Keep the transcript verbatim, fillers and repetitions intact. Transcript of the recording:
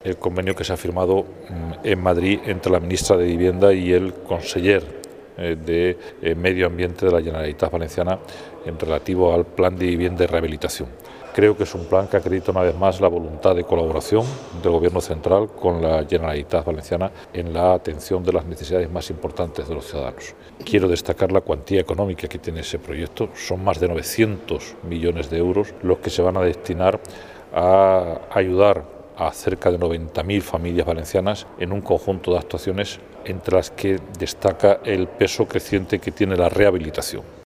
el convenio que se ha firmado en Madrid entre la ministra de Vivienda y el conseller de Medio Ambiente de la Generalitat Valenciana en relativo al plan de vivienda y rehabilitación. Creo que es un plan que acredita una vez más la voluntad de colaboración del Gobierno central con la Generalitat Valenciana en la atención de las necesidades más importantes de los ciudadanos. Quiero destacar la cuantía económica que tiene ese proyecto. Son más de novecientos millones de euros los que se van a destinar a ayudar a cerca de noventa mil familias valencianas en un conjunto de actuaciones entre las que destaca el peso creciente que tiene la rehabilitación.